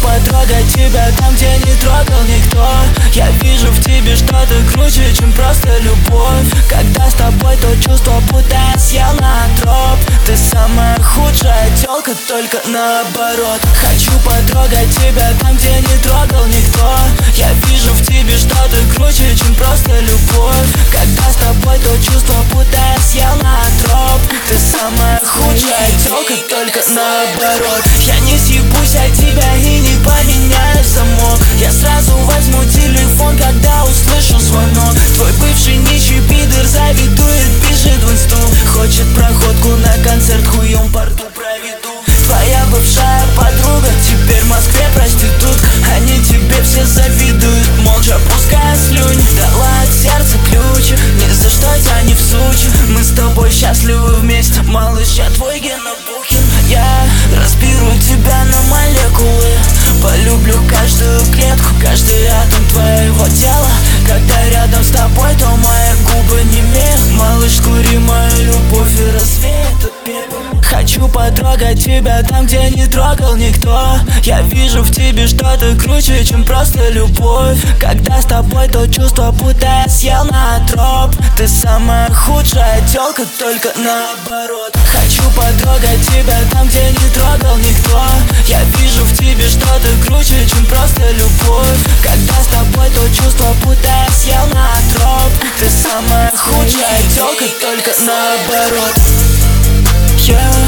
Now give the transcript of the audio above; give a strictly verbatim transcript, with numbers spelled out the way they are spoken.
потрогать тебя там, где не трогал никто. Я вижу в тебе что-то круче, чем просто любовь. Когда с тобой, то чувство, будто я съел на троп. Ты самая худшая тёлка, только наоборот. Хочу потрогать тебя там, где не трогал никто. Я вижу в тебе что-то круче, чем просто любовь. Когда с тобой, то чувство, будто я съел на троп. Ты самая худшая тёлка, только наоборот. Я не съебусь от тебя и не поменяю замок. Я сразу возьму телефон, когда услышу звонок. Твой бывший нищий пидор завидует, пишет в инсту. Хочет проходку на концерт, хуем по рту проведу. Твоя бывшая подруга теперь в Москве проститутка. Они тебе все завидуют, молча пуская слюни. Дала от сердца ключ, ни за что тебя не всучу. Мы с тобой счастливы вместе, малыш, я твой Гена Бухин. Я разберу тебя на молекулы, полюблю каждую клетку, каждый атом твоего тела. Когда рядом с тобой, то мои губы немеют. Малыш, кури мою любовь и развей этот пепел. Хочу потрогать тебя там, где не трогал никто. Я вижу в тебе что-то круче, чем просто любовь. Когда с тобой, то чувство, будто я съел на троп. Ты самая худшая тёлка, только наоборот. Хочу потрогать тебя там, где не трогал никто. Я вижу в тебе что-то круче, чем просто любовь. Когда с тобой, то чувство, будто я съел на троп. Ты самая худшая тёлка, только наоборот. Я